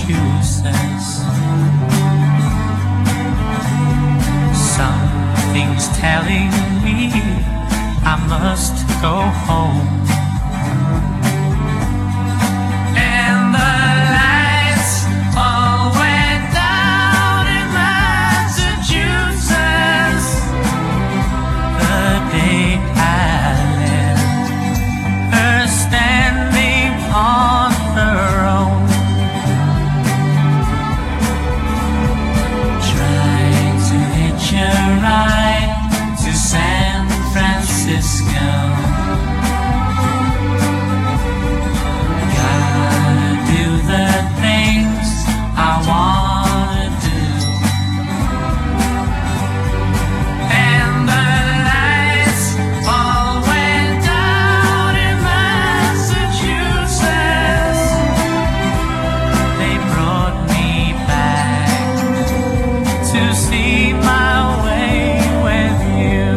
Massachusetts. Something's telling me I must go home. And the lights all went down in Massachusetts the day I left her standing on her own, trying to hitch a ride to San Francisco. Gotta do the things I wanna do. And the lights all went down in Massachusetts. They brought me back to see my way with you.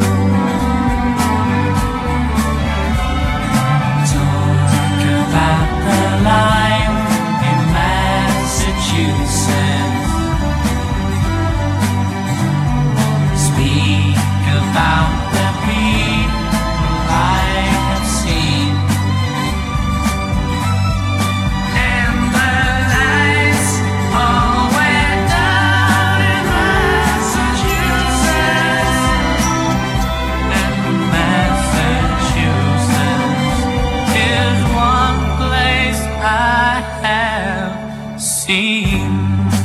Talk about the life in Massachusetts. Speak about the people I have seen. And the lights all went down in Massachusetts. And Massachusetts is one place I have seen.